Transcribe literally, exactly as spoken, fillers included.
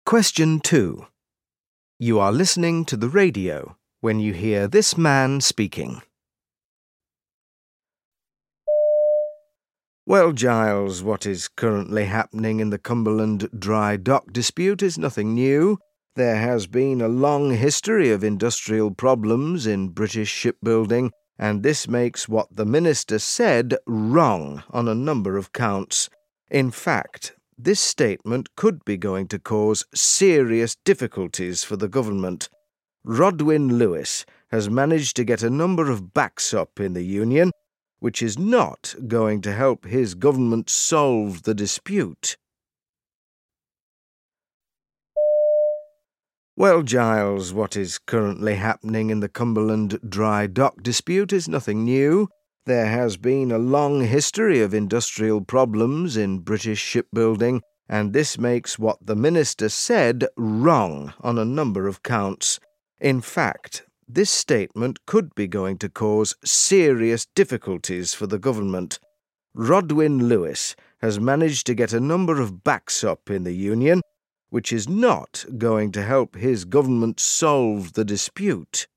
Question two. You are listening to the radio when you hear this man speaking. Well, Giles, what is currently happening in the Cumberland dry dock dispute is nothing new. There has been a long history of industrial problems in British shipbuilding, and this makes what the minister said wrong on a number of counts. In fact, this statement could be going to cause serious difficulties for the government. Rodwin Lewis has managed to get a number of backs up in the union, which is not going to help his government solve the dispute. Well, Giles, what is currently happening in the Cumberland dry dock dispute is nothing new. There has been a long history of industrial problems in British shipbuilding, and this makes what the minister said wrong on a number of counts. In fact, this statement could be going to cause serious difficulties for the government. Rodwin Lewis has managed to get a number of backs up in the union, which is not going to help his government solve the dispute.